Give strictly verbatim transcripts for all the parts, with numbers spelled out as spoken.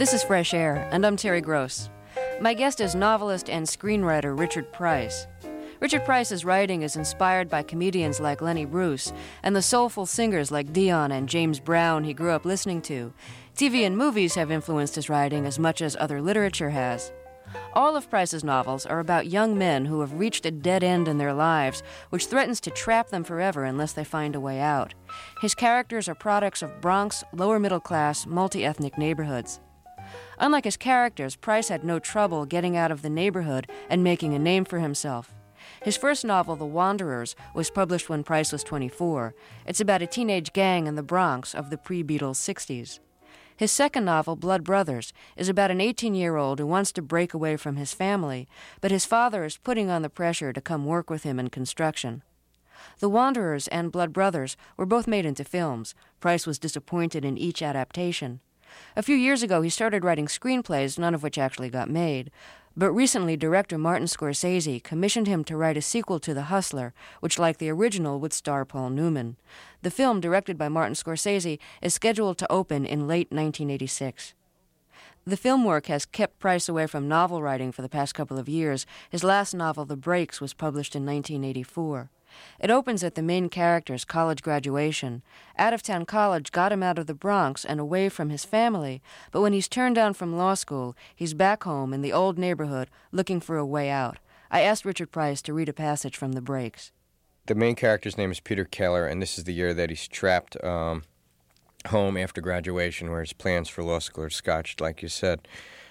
This is Fresh Air, and I'm Terry Gross. My guest is novelist and screenwriter Richard Price. Richard Price's writing is inspired by comedians like Lenny Bruce and the soulful singers like Dion and James Brown he grew up listening to. T V and movies have influenced his writing as much as other literature has. All of Price's novels are about young men who have reached a dead end in their lives, which threatens to trap them forever unless they find a way out. His characters are products of Bronx, lower-middle-class, multi-ethnic neighborhoods. Unlike his characters, Price had no trouble getting out of the neighborhood and making a name for himself. His first novel, The Wanderers, was published when Price was twenty-four. It's about a teenage gang in the Bronx of the pre-Beatles sixties. His second novel, Blood Brothers, is about an eighteen-year-old who wants to break away from his family, but his father is putting on the pressure to come work with him in construction. The Wanderers and Blood Brothers were both made into films. Price was disappointed in each adaptation. A few years ago, he started writing screenplays, none of which actually got made. But recently, director Martin Scorsese commissioned him to write a sequel to The Hustler, which, like the original, would star Paul Newman. The film, directed by Martin Scorsese, is scheduled to open in late nineteen eighty-six. The film work has kept Price away from novel writing for the past couple of years. His last novel, The Breaks, was published in nineteen eighty-four. It opens at the main character's college graduation. Out-of-town college got him out of the Bronx and away from his family, but when he's turned down from law school, he's back home in the old neighborhood looking for a way out. I asked Richard Price to read a passage from The Breaks. The main character's name is Peter Keller, and this is the year that he's trapped um, home after graduation, where his plans for law school are scotched, like you said.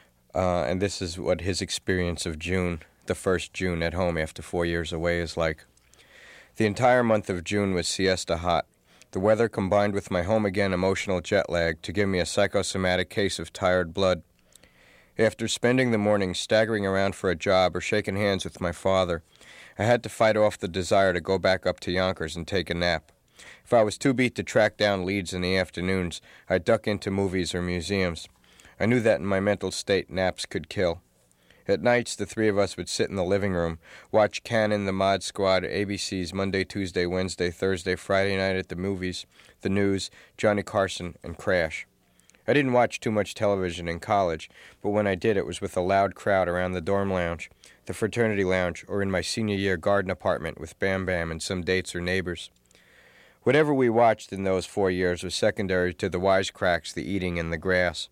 Uh, and this is what his experience of June, the first June at home after four years away, is like. The entire month of June was siesta hot. The weather combined with my home-again emotional jet lag to give me a psychosomatic case of tired blood. After spending the morning staggering around for a job or shaking hands with my father, I had to fight off the desire to go back up to Yonkers and take a nap. If I was too beat to track down leads in the afternoons, I'd duck into movies or museums. I knew that in my mental state, naps could kill. At nights, the three of us would sit in the living room, watch Cannon, The Mod Squad, A B C's Monday, Tuesday, Wednesday, Thursday, Friday night at the movies, the news, Johnny Carson, and Crash. I didn't watch too much television in college, but when I did, it was with a loud crowd around the dorm lounge, the fraternity lounge, or in my senior year garden apartment with Bam Bam and some dates or neighbors. Whatever we watched in those four years was secondary to the wisecracks, the eating, and the grass.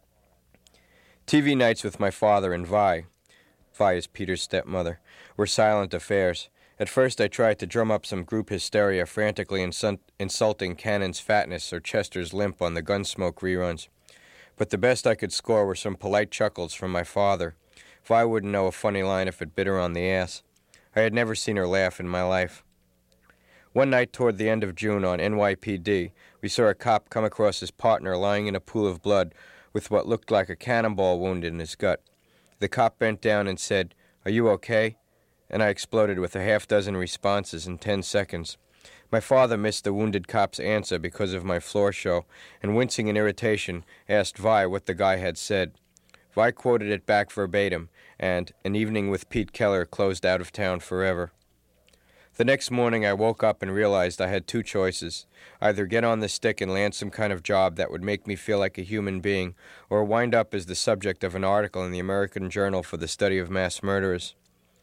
T V nights with my father and Vi, Vi is Peter's stepmother, were silent affairs. At first I tried to drum up some group hysteria, frantically insu- insulting Cannon's fatness or Chester's limp on the Gunsmoke reruns. But the best I could score were some polite chuckles from my father. Vi wouldn't know a funny line if it bit her on the ass. I had never seen her laugh in my life. One night toward the end of June on N Y P D, we saw a cop come across his partner lying in a pool of blood with what looked like a cannonball wound in his gut. The cop bent down and said, "Are you okay?" And I exploded with a half dozen responses in ten seconds. My father missed the wounded cop's answer because of my floor show, and wincing in irritation, asked Vi what the guy had said. Vi quoted it back verbatim, and An Evening with Pete Keller closed out of town forever. The next morning I woke up and realized I had two choices. Either get on the stick and land some kind of job that would make me feel like a human being, or wind up as the subject of an article in the American Journal for the Study of Mass Murderers.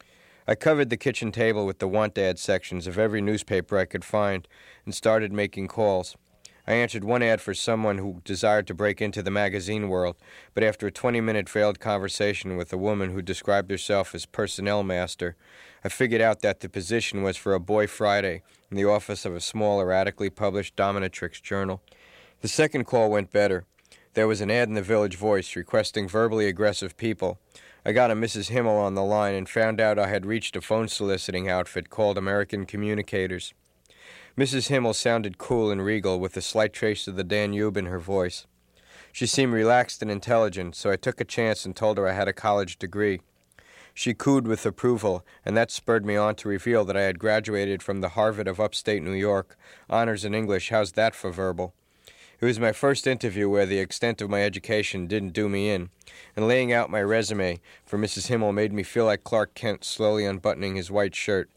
I covered the kitchen table with the want ad sections of every newspaper I could find and started making calls. I answered one ad for someone who desired to break into the magazine world, but after a twenty-minute failed conversation with a woman who described herself as personnel master, I figured out that the position was for a Boy Friday in the office of a small, erratically published dominatrix journal. The second call went better. There was an ad in the Village Voice requesting verbally aggressive people. I got a Missus Himmel on the line and found out I had reached a phone soliciting outfit called American Communicators. Missus Himmel sounded cool and regal with a slight trace of the Danube in her voice. She seemed relaxed and intelligent, so I took a chance and told her I had a college degree. She cooed with approval, and that spurred me on to reveal that I had graduated from the Harvard of upstate New York, honors in English. How's that for verbal? It was my first interview where the extent of my education didn't do me in, and laying out my resume for Missus Himmel made me feel like Clark Kent slowly unbuttoning his white shirt.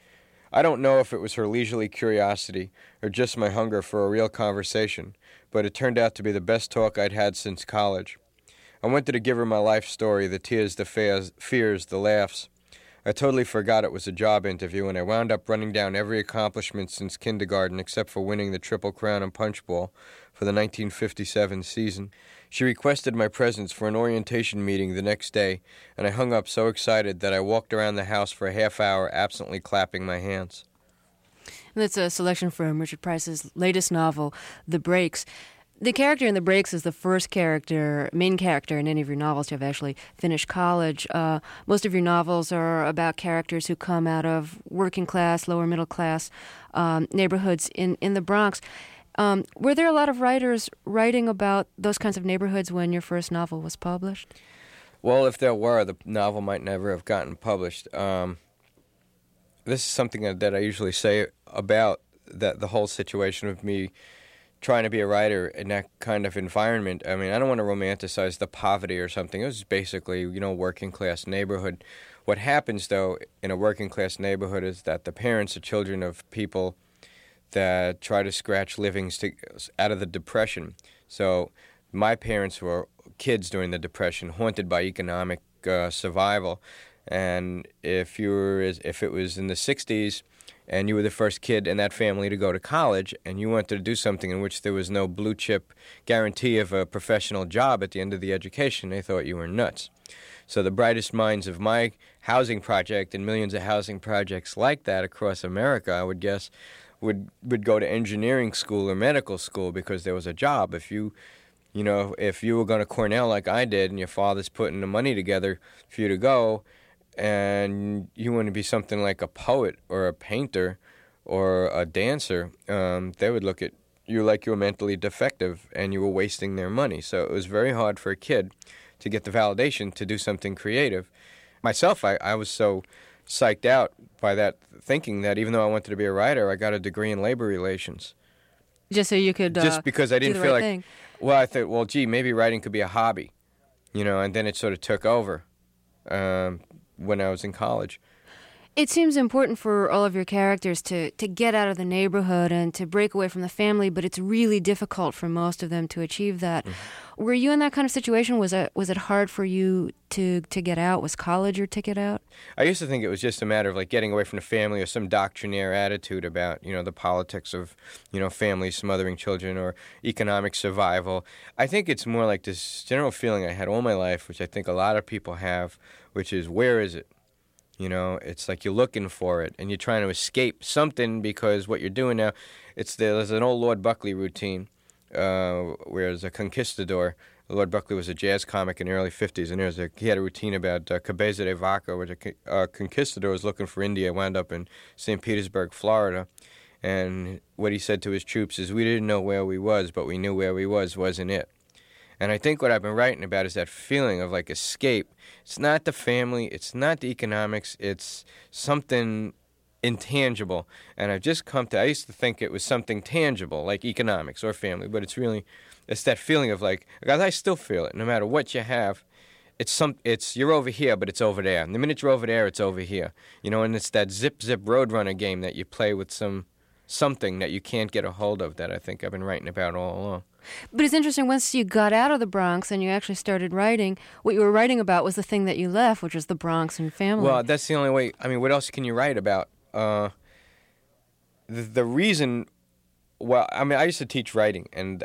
I don't know if it was her leisurely curiosity or just my hunger for a real conversation, but it turned out to be the best talk I'd had since college. I wanted to give her my life story, the tears, the fears, fears, the laughs. I totally forgot it was a job interview, and I wound up running down every accomplishment since kindergarten except for winning the Triple Crown and Punchball for the nineteen fifty-seven season. She requested my presence for an orientation meeting the next day, and I hung up so excited that I walked around the house for a half hour absently clapping my hands. And that's a selection from Richard Price's latest novel, The Breaks. The character in The Breaks is the first character, main character in any of your novels to have actually finished college. Uh, most of your novels are about characters who come out of working class, lower middle class um, neighborhoods in, in the Bronx. Um, were there a lot of writers writing about those kinds of neighborhoods when your first novel was published? Well, if there were, the novel might never have gotten published. Um, this is something that, that I usually say about that the whole situation of me trying to be a writer in that kind of environment. I mean, I don't want to romanticize the poverty or something. It was basically, you know, working class neighborhood. What happens, though, in a working class neighborhood is that the parents are children of people that try to scratch livings to, out of the Depression. So my parents were kids during the Depression, haunted by economic uh, survival. And if you were, if it was in the sixties, and you were the first kid in that family to go to college, and you wanted to do something in which there was no blue-chip guarantee of a professional job at the end of the education, they thought you were nuts. So the brightest minds of my housing project and millions of housing projects like that across America, I would guess, would would go to engineering school or medical school because there was a job. If you, you know, if you were going to Cornell like I did, and your father's putting the money together for you to go, and you want to be something like a poet or a painter or a dancer, um, they would look at you like you were mentally defective and you were wasting their money. So it was very hard for a kid to get the validation to do something creative. Myself, I, I was so psyched out by that thinking that even though I wanted to be a writer, I got a degree in labor relations. Just so you could uh, Just because I didn't do the feel right like, thing. well, I thought, well, gee, maybe writing could be a hobby, you know, and then it sort of took over. Um, when I was in college. It seems important for all of your characters to, to get out of the neighborhood and to break away from the family, but it's really difficult for most of them to achieve that. Mm-hmm. Were you in that kind of situation? Was it was it hard for you to, to get out? Was college your ticket out? I used to think it was just a matter of like getting away from the family or some doctrinaire attitude about, you know, the politics of, you know, families smothering children or economic survival. I think it's more like this general feeling I had all my life, which I think a lot of people have, which is, where is it? You know, it's like you're looking for it, and you're trying to escape something because what you're doing now, it's there's an old Lord Buckley routine, uh, where there's a conquistador. Lord Buckley was a jazz comic in the early fifties, and there's a, he had a routine about uh, Cabeza de Vaca, where a uh, conquistador was looking for India, wound up in Saint Petersburg, Florida. And what he said to his troops is, we didn't know where we was, but we knew where we was wasn't it. And I think what I've been writing about is that feeling of like escape. It's not the family, it's not the economics, it's something intangible. And I've just come to, I used to think it was something tangible, like economics or family, but it's really, it's that feeling of like, guys, I still feel it, no matter what you have. It's some, it's, you're over here, but it's over there. And the minute you're over there, it's over here. You know, and it's that zip-zip Roadrunner game that you play with some, something that you can't get a hold of that I think I've been writing about all along. But it's interesting, once you got out of the Bronx and you actually started writing, what you were writing about was the thing that you left, which was the Bronx and family. Well, that's the only way. I mean, what else can you write about? Uh, the, the reason, well, I mean, I used to teach writing, and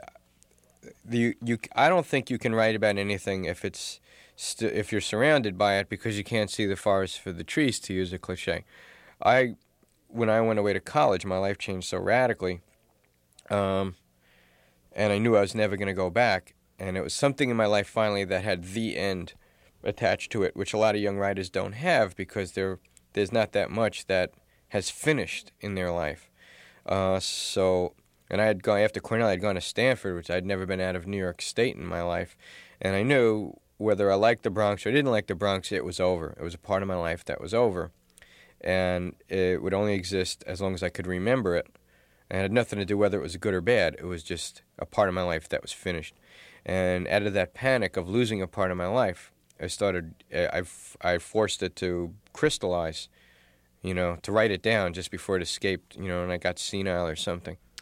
the you, I don't think you can write about anything if it's st- if you're surrounded by it, because you can't see the forest for the trees, to use a cliche. I, when I went away to college, my life changed so radically. Um... And I knew I was never going to go back. And it was something in my life finally that had the end attached to it, which a lot of young writers don't have because there, there's not that much that has finished in their life. Uh, so, and I had gone, after Cornell, I had gone to Stanford, which I'd never been out of New York State in my life. And I knew whether I liked the Bronx or didn't like the Bronx, it was over. It was a part of my life that was over. And it would only exist as long as I could remember it. It had nothing to do whether it was good or bad. It was just a part of my life that was finished. And out of that panic of losing a part of my life, I started, I, I forced it to crystallize, you know, to write it down just before it escaped, you know, and I got senile or something.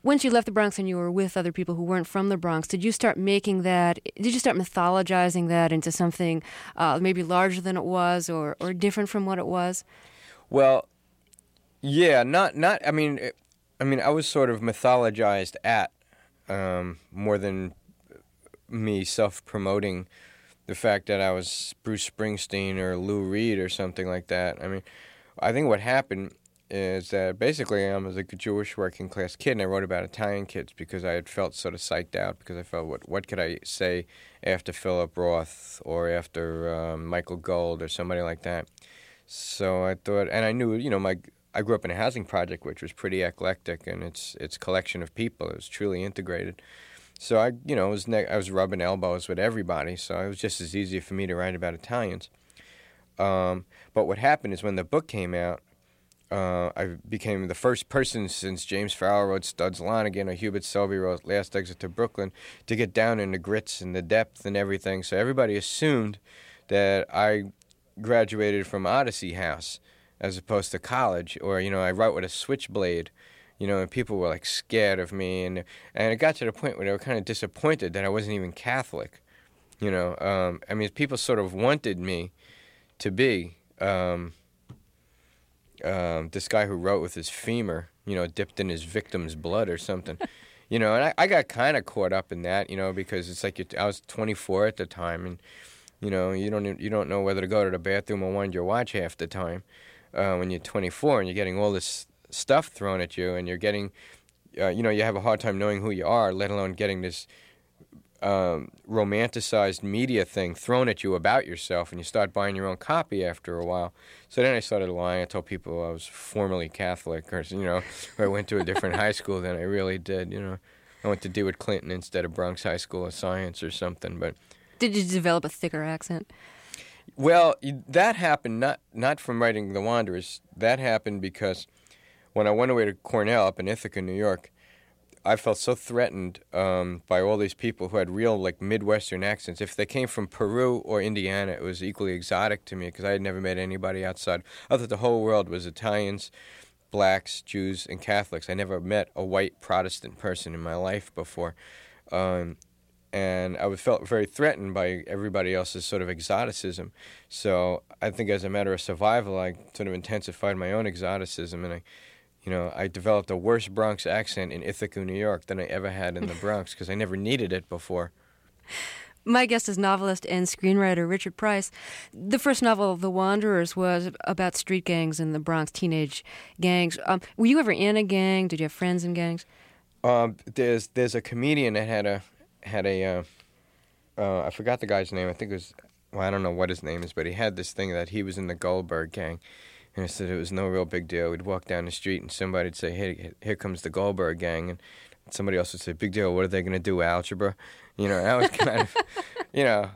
Once you left the Bronx and you were with other people who weren't from the Bronx, did you start making that, did you start mythologizing that into something uh, maybe larger than it was or, or different from what it was? Well, yeah, not, not I mean, it, I mean, I was sort of mythologized at um, more than me self-promoting the fact that I was Bruce Springsteen or Lou Reed or something like that. I mean, I think what happened is that basically I was a Jewish working class kid, and I wrote about Italian kids because I had felt sort of psyched out because I felt, what what could I say after Philip Roth or after um, Michael Gold or somebody like that? So I thought, and I knew, you know, my I grew up in a housing project which was pretty eclectic, and its its collection of people, it was truly integrated. So I, you know, was ne- I was rubbing elbows with everybody, so it was just as easy for me to write about Italians. Um, but what happened is when the book came out, uh, I became the first person since James Farrell wrote Studs Lonigan or Hubert Selby wrote Last Exit to Brooklyn to get down in the grits and the depth and everything. So everybody assumed that I graduated from Odyssey House as opposed to college, or, you know, I wrote with a switchblade. You know, and people were, like, scared of me. And and it got to the point where they were kind of disappointed that I wasn't even Catholic. You know, um, I mean, people sort of wanted me to be um, um, this guy who wrote with his femur, you know, dipped in his victim's blood or something. You know, and I, I got kind of caught up in that, you know, because it's like, I was twenty-four at the time. And, you know, you don't you don't know whether to go to the bathroom or wind your watch half the time uh, when you're twenty-four and you're getting all this stuff thrown at you, and you're getting, uh, you know, you have a hard time knowing who you are, let alone getting this um, romanticized media thing thrown at you about yourself, and you start buying your own copy after a while. So then I started lying. I told people I was formerly Catholic, or, you know, or I went to a different high school than I really did, you know. I went to DeWitt Clinton instead of Bronx High School of Science or something, but... Did you develop a thicker accent? Well, that happened not, not from writing The Wanderers. That happened because... when I went away to Cornell up in Ithaca, New York, I felt so threatened um, by all these people who had real, like, Midwestern accents. If they came from Peru or Indiana, it was equally exotic to me because I had never met anybody outside. I thought the whole world was Italians, blacks, Jews, and Catholics. I never met a white Protestant person in my life before. Um, and I felt very threatened by everybody else's sort of exoticism. So I think as a matter of survival, I sort of intensified my own exoticism, and I... You know, I developed a worse Bronx accent in Ithaca, New York than I ever had in the Bronx because I never needed it before. My guest is novelist and screenwriter Richard Price. The first novel, The Wanderers, was about street gangs in the Bronx, teenage gangs. Um, were you ever in a gang? Did you have friends in gangs? Um, there's there's a comedian that had a had a uh, uh, I forgot the guy's name. I think it was, well, I don't know what his name is, but he had this thing that he was in the Goldberg gang. And I said it was no real big deal. We'd walk down the street and somebody would say, hey, here comes the Goldberg gang. And somebody else would say, big deal, what are they going to do, algebra? You know, that was kind of, you know,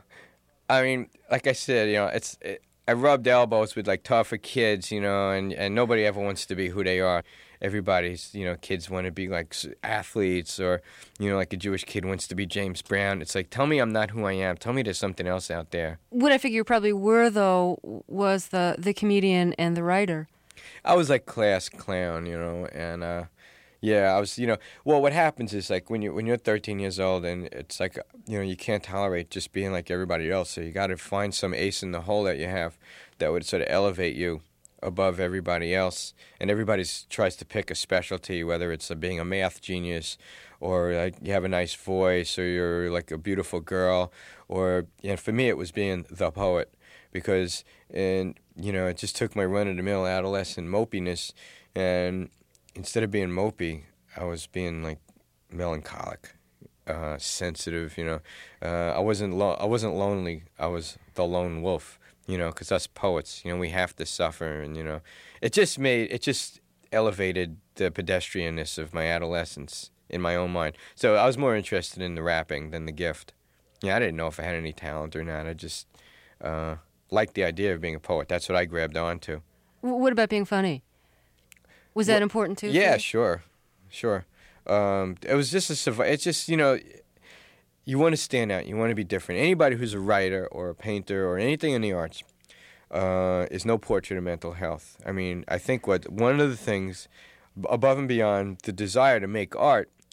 I mean, like I said, you know, it's it, I rubbed elbows with, like, tougher kids, you know, and, and nobody ever wants to be who they are. Everybody's, you know, kids want to be, like, athletes, or, you know, like a Jewish kid wants to be James Brown. It's like, tell me I'm not who I am. Tell me there's something else out there. What I figure you probably were, though, was the, the comedian and the writer. I was, like, class clown, you know, and, uh, yeah, I was, you know, well, what happens is, like, when, you, when you're thirteen years old, and it's like, you know, you can't tolerate just being like everybody else, so you got to find some ace in the hole that you have that would sort of elevate you above everybody else, and everybody tries to pick a specialty, whether it's uh, being a math genius, or like you have a nice voice, or you're like a beautiful girl, or, you know, for me it was being the poet, because, and you know, it just took my run-of-the-mill adolescent mopiness, and instead of being mopey, I was being like melancholic, uh, sensitive, you know. Uh, I wasn't lo- I wasn't lonely. I was the lone wolf. You know, because us poets, you know, we have to suffer, and, you know, it just made, it just elevated the pedestrianness of my adolescence in my own mind. So I was more interested in the rapping than the gift. Yeah, I didn't know if I had any talent or not. I just uh, liked the idea of being a poet. That's what I grabbed onto. What about being funny? Was that well, important too? Yeah, sure, sure. Um, it was just a survival. It's just, you know, you want to stand out. You want to be different. Anybody who's a writer or a painter or anything in the arts uh, is no portrait of mental health. I mean, I think what one of the things above and beyond the desire to make art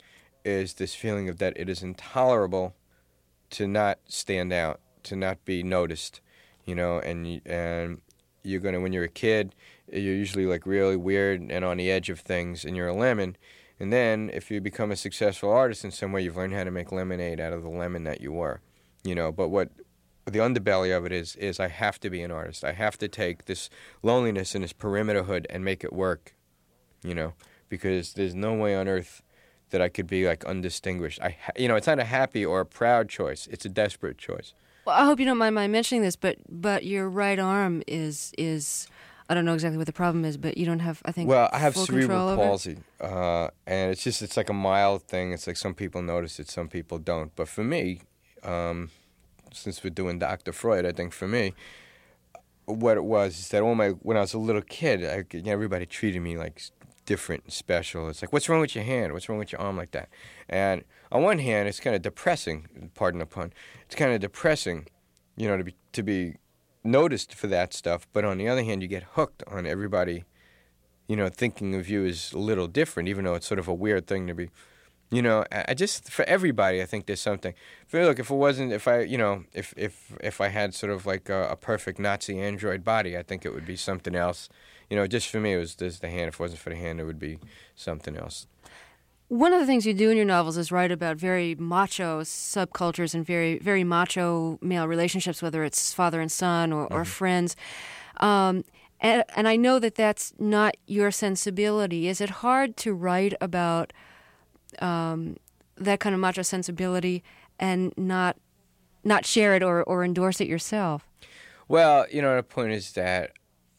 is this feeling of that it is intolerable to not stand out, to not be noticed, you know, and y- and you're gonna when you're a kid, you're usually like really weird and on the edge of things, and you're a lemon. And then if you become a successful artist in some way, you've learned how to make lemonade out of the lemon that you were, you know. But what the underbelly of it is is I have to be an artist. I have to take this loneliness and this perimeterhood and make it work, you know, because there's no way on earth that I could be like undistinguished. I, ha- you know, it's not a happy or a proud choice. It's a desperate choice. Well, I hope you don't mind my mentioning this, but but your right arm is is I don't know exactly what the problem is, but you don't have I think Well, I have full cerebral control palsy, uh, and it's just it's like a mild thing. It's like some people notice it, some people don't. But for me, um, since we're doing Doctor Freud, I think for me, what it was is that all my when I was a little kid, I, you know, everybody treated me like different and special. It's like, what's wrong with your hand? What's wrong with your arm like that? And on one hand, it's kind of depressing, pardon the pun. It's kind of depressing, you know, to be to be noticed for that stuff. But on the other hand, you get hooked on everybody, you know, thinking of you as a little different, even though it's sort of a weird thing to be. You know, I I just for everybody, I think there's something. For look, if it wasn't, if I, you know, if if if I had sort of like a, a perfect Nazi android body, I think it would be something else. You know, just for me, it was just the hand. If it wasn't for the hand, it would be something else. One of the things you do in your novels is write about very macho subcultures and very very macho male relationships, whether it's father and son or, or Mhm. friends. Um, and, and I know that that's not your sensibility. Is it hard to write about um, that kind of macho sensibility and not not share it or, or endorse it yourself? Well, you know, the point is that,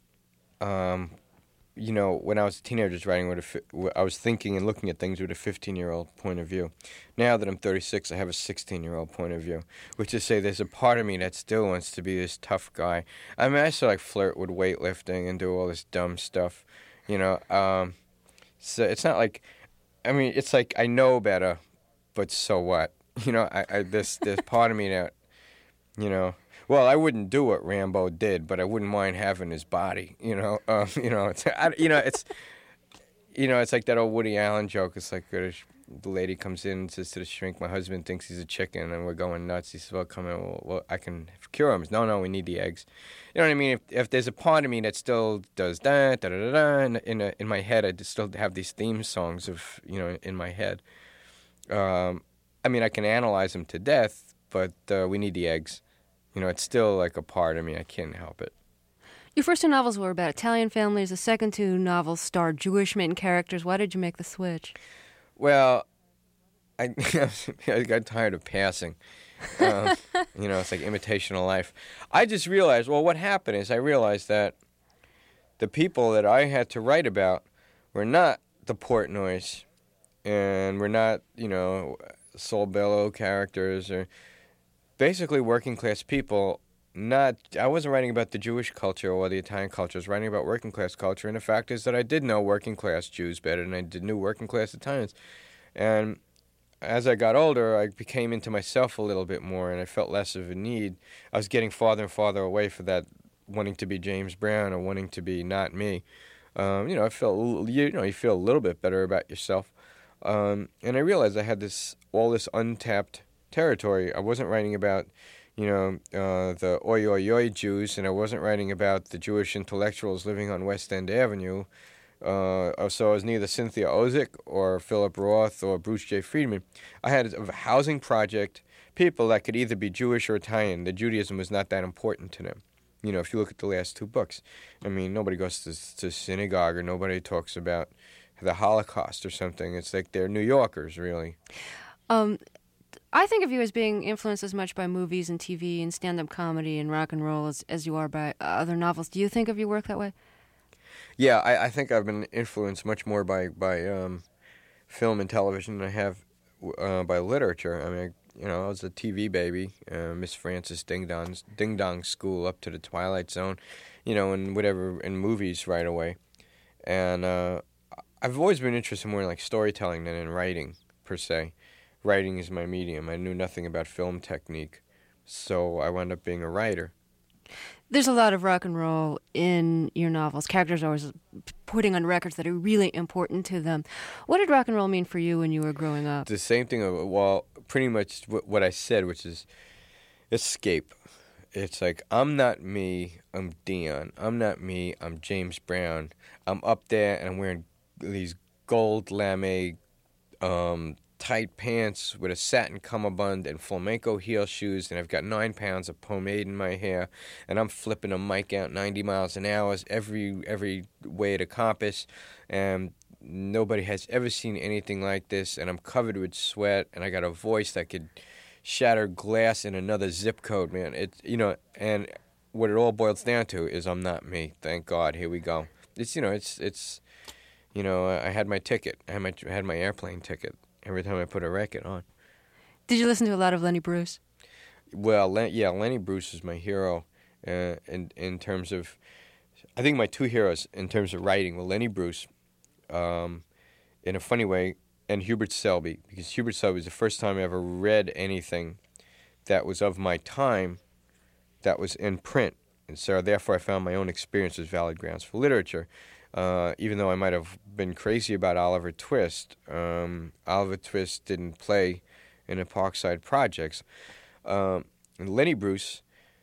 um, you know, when I was a teenager, just writing with a, fi- w- I was thinking and looking at things with a fifteen-year-old point of view. Now that I'm thirty-six, I have a sixteen-year-old point of view, which is to say there's a part of me that still wants to be this tough guy. I mean, I still like flirt with weightlifting and do all this dumb stuff, you know. Um, so it's not like, I mean, it's like I know better, but so what? You know, I, I this there's part of me that, you know. Well, I wouldn't do what Rambo did, but I wouldn't mind having his body. You know, um, you know, it's I, you know, it's you know, it's like that old Woody Allen joke. It's like uh, sh- the lady comes in and says to the shrink, "My husband thinks he's a chicken, and we're going nuts." He says, "Well, come in. Well, well I can cure him." No, no, we need the eggs. You know what I mean? If, if there's a part of me that still does that, da da da da, in in, a, in my head, I just still have these theme songs of you know in my head. Um, I mean, I can analyze them to death, but uh, we need the eggs. You know, it's still like a part of me. I can't help it. Your first two novels were about Italian families. The second two novels starred Jewish main characters. Why did you make the switch? Well, I I got tired of passing. Um, you know, it's like imitation of life. I just realized, well, what happened is I realized that the people that I had to write about were not the Portnoys, and were not, you know, Saul Bellow characters, or basically working class people. Not, I wasn't writing about the Jewish culture or the Italian culture. I was writing about working class culture, and the fact is that I did know working class Jews better than I did knew working class Italians. And as I got older, I became into myself a little bit more, and I felt less of a need. I was getting farther and farther away from that wanting to be James Brown or wanting to be not me. Um, you know, I felt a little, you know, you feel a little bit better about yourself. Um, and I realized I had this all this untapped territory. I wasn't writing about, you know, uh, the oi oi oi Jews, and I wasn't writing about the Jewish intellectuals living on West End Avenue. Uh, so I was neither Cynthia Ozick or Philip Roth or Bruce J. Friedman. I had a housing project, people that could either be Jewish or Italian. The Judaism was not that important to them. You know, if you look at the last two books, I mean, nobody goes to, to synagogue or nobody talks about the Holocaust or something. It's like they're New Yorkers, really. Um, I think of you as being influenced as much by movies and T V and stand-up comedy and rock and roll as, as you are by other novels. Do you think of your work that way? Yeah, I, I think I've been influenced much more by by um, film and television than I have uh, by literature. I mean, you know, I was a T V baby, uh, Miss Frances Ding Dong's Ding Dong School up to the Twilight Zone, you know, and whatever in movies right away. And uh, I've always been interested more in like storytelling than in writing per se. Writing is my medium. I knew nothing about film technique, so I wound up being a writer. There's a lot of rock and roll in your novels. Characters are always putting on records that are really important to them. What did rock and roll mean for you when you were growing up? The same thing, well, pretty much what I said, which is escape. It's like, I'm not me, I'm Dion. I'm not me, I'm James Brown. I'm up there and I'm wearing these gold lame um, tight pants with a satin cummerbund and flamenco heel shoes, and I've got nine pounds of pomade in my hair, and I'm flipping a mic out ninety miles an hour every every way to compass, and nobody has ever seen anything like this, and I'm covered with sweat, and I got a voice that could shatter glass in another zip code, man. It's, you know, and what it all boils down to is I'm not me. Thank God. Here we go. It's, you know, it's it's, you know, I had my ticket. I had my I had my airplane ticket every time I put a record on. Did you listen to a lot of Lenny Bruce? Well, Len, yeah, Lenny Bruce is my hero uh, in in terms of, I think my two heroes in terms of writing were Lenny Bruce, um, in a funny way, and Hubert Selby, because Hubert Selby was the first time I ever read anything that was of my time that was in print. And so therefore I found my own experience as valid grounds for literature. Uh, even though I might have been crazy about Oliver Twist, um, Oliver Twist didn't play in the Parkside Projects. Um, and Lenny Bruce,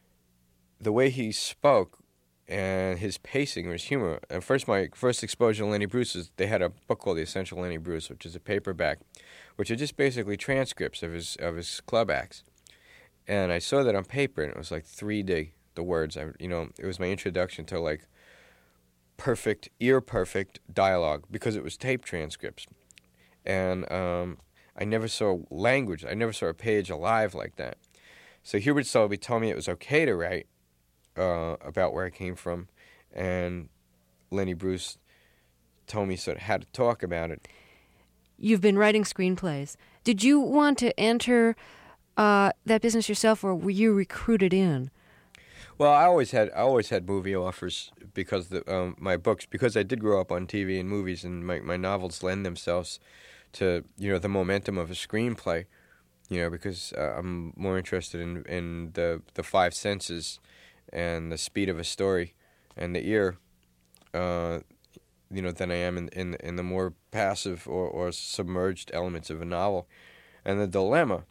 the way he spoke and his pacing or his humor. And first, my first exposure to Lenny Bruce is they had a book called The Essential Lenny Bruce, which is a paperback, which are just basically transcripts of his of his club acts. And I saw that on paper, and it was like three D, the words. I, you know, it was my introduction to like perfect, ear perfect dialogue, because it was tape transcripts. And um, I never saw language. I never saw a page alive like that. So Hubert Selby told me it was okay to write uh, about where I came from, and Lenny Bruce told me sort of how to talk about it. You've been writing screenplays. Did you want to enter uh, that business yourself, or were you recruited in? Well, I always had I always had movie offers because the um, my books, because I did grow up on T V and movies, and my my novels lend themselves to, you know, the momentum of a screenplay, you know, because uh, I'm more interested in in the the five senses and the speed of a story and the ear, uh, you know, than I am in in in the more passive or or submerged elements of a novel. And the dilemma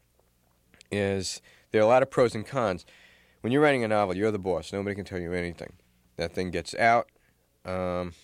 is there are a lot of pros and cons. When you're writing a novel, you're the boss. Nobody can tell you anything. That thing gets out, um,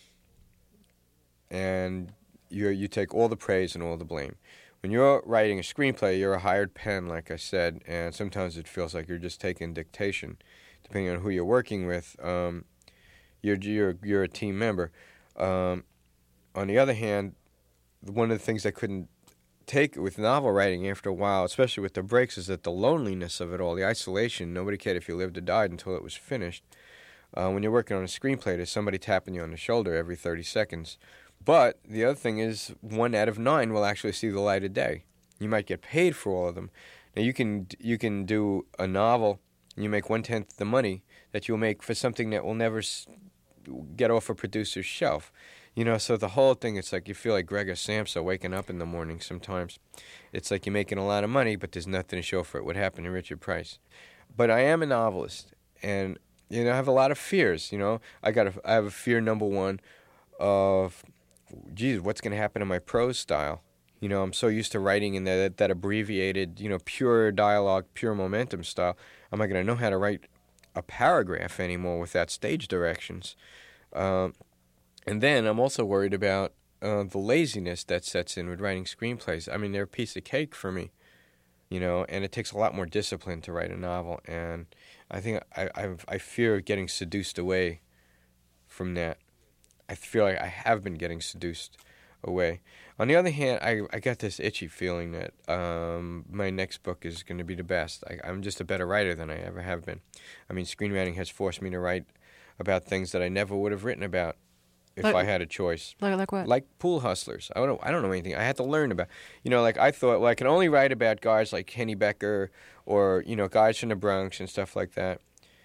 and you you take all the praise and all the blame. When you're writing a screenplay, you're a hired pen, like I said, and sometimes it feels like you're just taking dictation, depending on who you're working with. Um, you're you're you're a team member. Um, on the other hand, one of the things I couldn't take with novel writing after a while, especially with the breaks, is that the loneliness of it all, the isolation. Nobody cared if you lived or died until it was finished. Uh, when you're working on a screenplay, there's somebody tapping you on the shoulder every thirty seconds. But the other thing is, one out of nine will actually see the light of day. You might get paid for all of them. Now, you can you can do a novel, and you make one-tenth the money that you'll make for something that will never s- get off a producer's shelf. You know, so the whole thing, it's like you feel like Gregor Samsa waking up in the morning sometimes. It's like you're making a lot of money, but there's nothing to show for it. What happened to Richard Price? But I am a novelist, and, you know, I have a lot of fears, you know. I got a, I have a fear, number one, of, geez, what's going to happen to my prose style? You know, I'm so used to writing in that, that abbreviated, you know, pure dialogue, pure momentum style. Am I going to know how to write a paragraph anymore without stage directions? Um... And then I'm also worried about uh, the laziness that sets in with writing screenplays. I mean, they're a piece of cake for me, you know, and it takes a lot more discipline to write a novel. And I think I I've, I fear getting seduced away from that. I feel like I have been getting seduced away. On the other hand, I, I got this itchy feeling that um, my next book is going to be the best. I, I'm just a better writer than I ever have been. I mean, screenwriting has forced me to write about things that I never would have written about if like, I had a choice. Like like what? Like pool hustlers. I don't I don't know anything. I had to learn about. You know, like I thought, well, I can only write about guys like Kenny Becker or, you know, guys from the Bronx and stuff like that.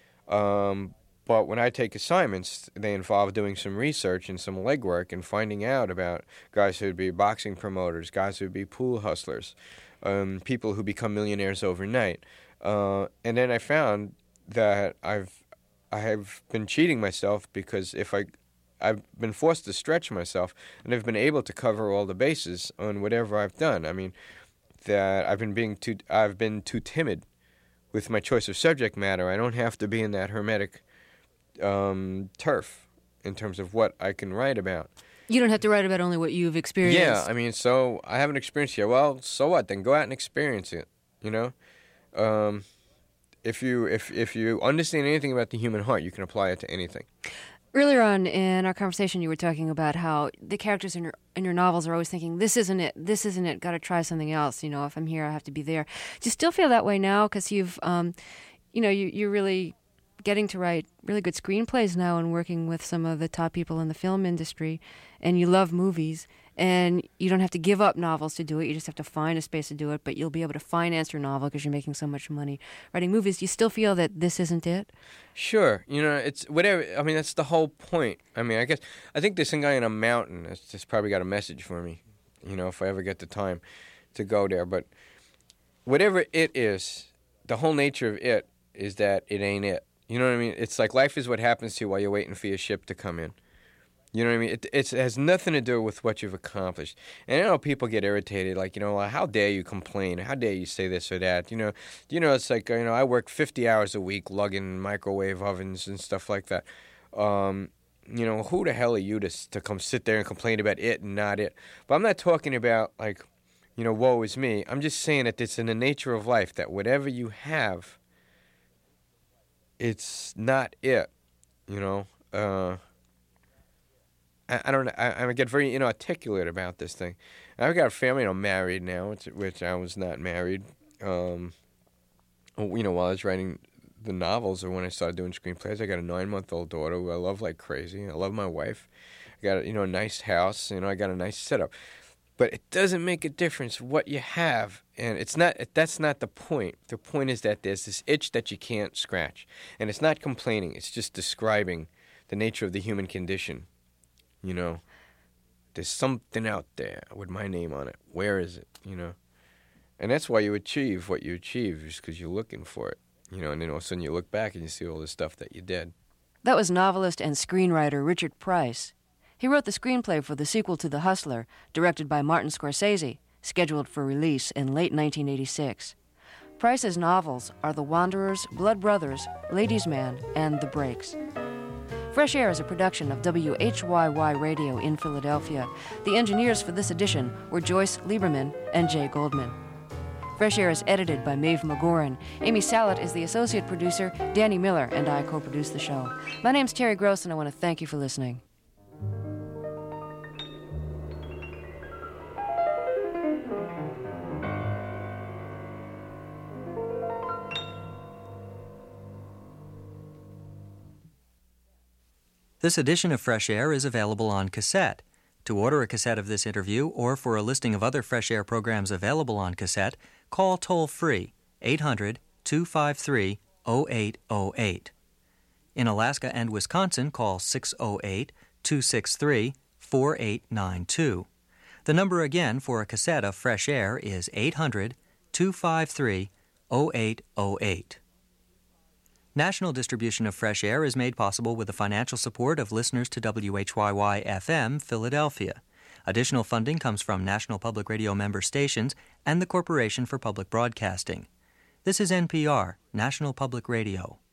Um, but when I take assignments, they involve doing some research and some legwork and finding out about guys who would be boxing promoters, guys who would be pool hustlers, um, people who become millionaires overnight. Uh, and then I found that I've I have been cheating myself because if I, I've been forced to stretch myself, and I've been able to cover all the bases on whatever I've done. I mean, that I've been being too, I've been too timid with my choice of subject matter. I don't have to be in that hermetic um, turf in terms of what I can write about. You don't have to write about only what you've experienced. Yeah, I mean, so I have an experience here. Well, so what? Then go out and experience it. You know, um, if you if if you understand anything about the human heart, you can apply it to anything. Earlier on in our conversation, you were talking about how the characters in your in your novels are always thinking, "This isn't it. This isn't it. Got to try something else. You know, if I'm here, I have to be there." Do you still feel that way now? Because you've, um, you know, you you're really getting to write really good screenplays now and working with some of the top people in the film industry, and you love movies, and you don't have to give up novels to do it. You just have to find a space to do it, but you'll be able to finance your novel because you're making so much money writing movies. Do you still feel that this isn't it? Sure. You know, it's whatever. I mean, that's the whole point. I mean, I guess, I think there's some guy in a mountain that's just probably got a message for me, you know, if I ever get the time to go there. But whatever it is, the whole nature of it is that it ain't it. You know what I mean? It's like life is what happens to you while you're waiting for your ship to come in. You know what I mean? It, it's, it has nothing to do with what you've accomplished. And I know people get irritated, like, you know, well, how dare you complain? How dare you say this or that? You know, you know, it's like, you know, I work fifty hours a week lugging microwave ovens and stuff like that. Um, you know, who the hell are you to to come sit there and complain about it and not it? But I'm not talking about, like, you know, woe is me. I'm just saying that it's in the nature of life that whatever you have, it's not it, you know. Uh, I, I don't know. I, I get very inarticulate about this thing. I've got a family. You know, I'm married now, which, which I was not married. Um, you know, while I was writing the novels or when I started doing screenplays, I got a nine-month-old daughter who I love like crazy. I love my wife. I got, you know, a nice house. You know, I got a nice setup. But it doesn't make a difference what you have, and it's not. That's not the point. The point is that there's this itch that you can't scratch, and it's not complaining. It's just describing the nature of the human condition. You know, there's something out there with my name on it. Where is it? You know, and that's why you achieve what you achieve, is because you're looking for it. You know, and then all of a sudden you look back and you see all the stuff that you did. That was novelist and screenwriter Richard Price. He wrote the screenplay for the sequel to The Hustler, directed by Martin Scorsese, scheduled for release in late nineteen eighty-six. Price's novels are The Wanderers, Blood Brothers, Ladies' Man, and The Breaks. Fresh Air is a production of W H Y Y Radio in Philadelphia. The engineers for this edition were Joyce Lieberman and Jay Goldman. Fresh Air is edited by Maeve McGoran. Amy Salet is the associate producer. Danny Miller and I co-produce the show. My name's Terry Gross, and I want to thank you for listening. This edition of Fresh Air is available on cassette. To order a cassette of this interview or for a listing of other Fresh Air programs available on cassette, call toll-free eight hundred, two five three, oh eight oh eight. In Alaska and Wisconsin, call six oh eight, two six three, four eight nine two. The number again for a cassette of Fresh Air is eight hundred, two five three, oh eight oh eight. National distribution of Fresh Air is made possible with the financial support of listeners to W H Y Y F M, Philadelphia. Additional funding comes from National Public Radio member stations and the Corporation for Public Broadcasting. This is N P R, National Public Radio.